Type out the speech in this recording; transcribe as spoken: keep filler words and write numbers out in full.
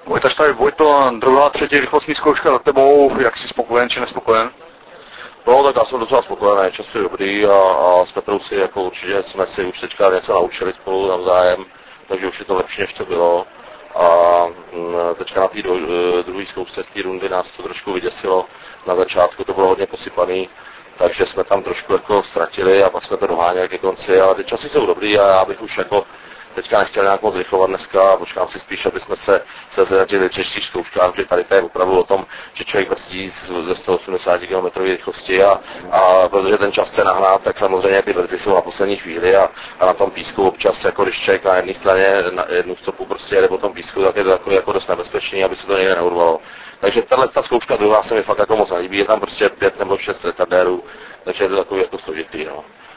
Vojtaš tady, Vojto, druhá, třetí rychlostní zkouška za tebou, jak jsi spokojen či nespokojen? No, tak já jsem docela spokojený, čas je dobrý a, a s Petrou si jako určitě jsme si už teďka něco naučili spolu navzájem, takže už je to lepší, než to bylo. A teďka na té druhé zkoušce z té rundy nás to trošku vyděsilo, na začátku to bylo hodně posypaný, takže jsme tam trošku jako ztratili a pak jsme to doháněli ke konci, ale ty časy jsou dobrý a já bych už jako teďka nechtěl nějak moc rychlovat dneska a počkám si spíš, aby jsme se se zradili v třetích zkouškách, že tady to je opravdu o tom, že člověk brzdí ze sto osmdesát kilometrů rychlosti a, a protože ten čas chce nahnát, tak samozřejmě ty brzdy jsou na poslední chvíli a, a na tom písku občas, jako když člověk na jedné straně na jednu stopu prostě jede po tom písku, tak je to takový jako dost nebezpečný, aby se to někde neurvalo. Takže tahle ta zkouška druhá se mi fakt jako moc nelíbí, je tam prostě pět nebo šest retardérů, takže je to takový jako složitý, no.